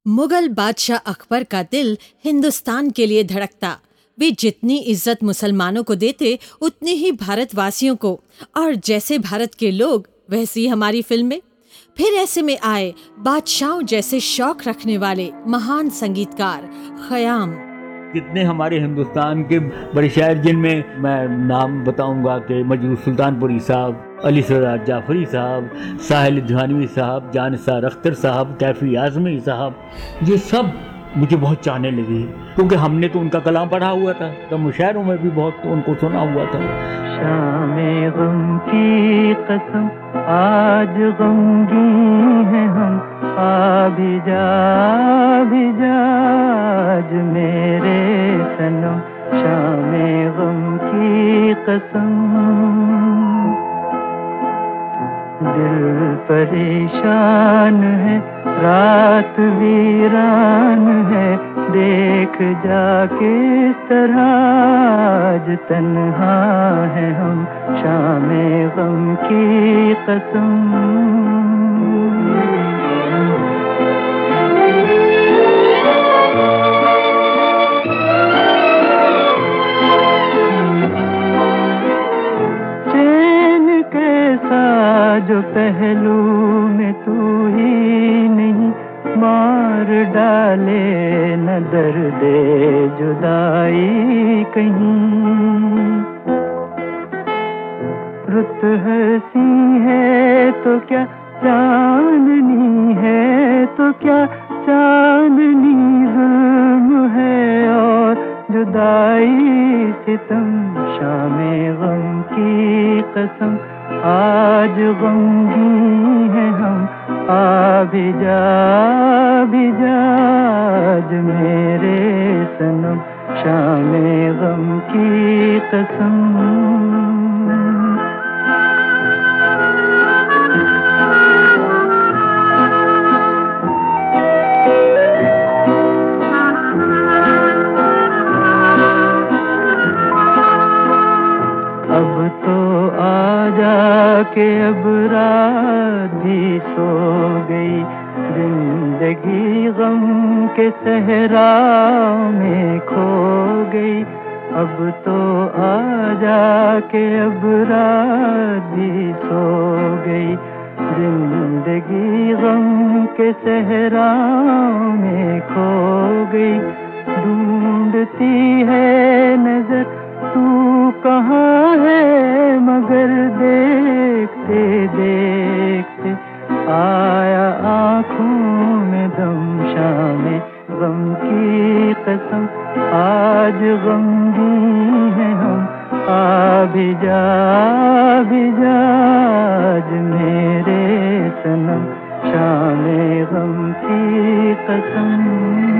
मुगल बादशाह अकबर का दिल हिंदुस्तान के लिए धड़कता। वे जितनी इज्जत मुसलमानों को देते उतनी ही भारतवासियों को, और जैसे भारत के लोग वैसी हमारी फिल्में। फिर ऐसे में आए बादशाहों जैसे शौक रखने वाले महान संगीतकार ख़याम। कितने हमारे हिंदुस्तान के बड़े शायर, जिनमें मैं नाम बताऊंगा कि मजरूह सुल्तानपुरी साहब, अली सराज जाफरी साहब, साहिल धानवी साहब, जानिसार अख्तर साहब, कैफी आजमी साहब, ये सब मुझे बहुत चाहने लगे क्योंकि हमने तो उनका कलाम पढ़ा हुआ था, तो मुशायरों में भी बहुत उनको सुना हुआ था। शामे गम की कसम आज गमगी है हम, आ भी जा आज मेरे सनम, शामे गम की कसम। दिल परेशान है, रात वीरान है, देख जा किस तरह आज तन्हा है हम, शामे गम की कसम। जो पहलू में तू ही नहीं, मार डाले न दर्दे जुदाई कहीं। रुत हंसी है तो क्या चांदनी है, तो क्या चांदनी जुल्म है और जुदाई सितम, शामे गम की कसम आज गमगी है हम, आ भी जा आज मेरे सनम, शामे गम की कसम। अब तो के अब रात भी सो गई, जिंदगी गम के सहरा में खो गई। अब तो आजा के अब रात भी सो गई, जिंदगी गम के सहरा में खो गई। ढूंढती है नजर तू कहाँ है, मगर देखते देखते आया आँखों में दम, शामे गम की कसम आज गमगी है हम, आ भी जा आज मेरे सनम, शामे गम की कसम।